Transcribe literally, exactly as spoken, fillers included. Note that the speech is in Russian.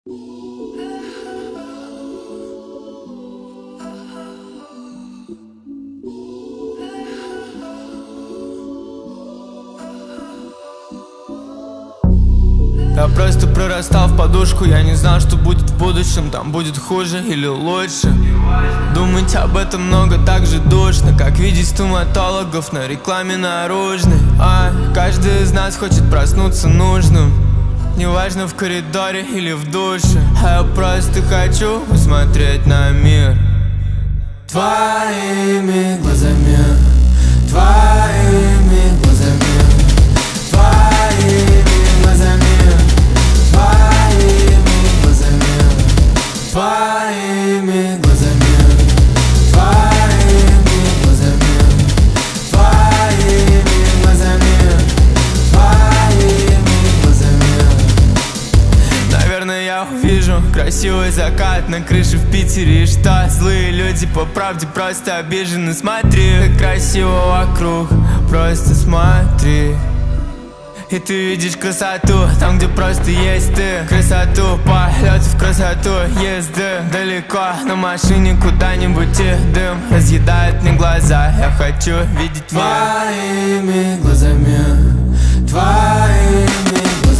Я просто прорастал в подушку, я не знал, что будет в будущем. Там будет хуже или лучше. Думать об этом много, так же душно, как видеть стоматологов на рекламе наружной. А каждый из нас хочет проснуться нужным, неважно в коридоре или в душе. А я просто хочу посмотреть на мир твоими глазами, твоими глазами, твоими глазами, твоими глазами, твоими глазами, твоими глазами, твоими глазами, твоими глазами. Наверное, я увижу красивый закат на крыше в Питере. И что, злые люди по правде просто обижены. Смотри, как красиво вокруг, просто смотри. И ты видишь красоту там, где просто есть ты. Красоту полет в красоту езды. Далеко на машине куда-нибудь и дым разъедает мне глаза. Я хочу видеть мир твоими глазами, твоими глазами.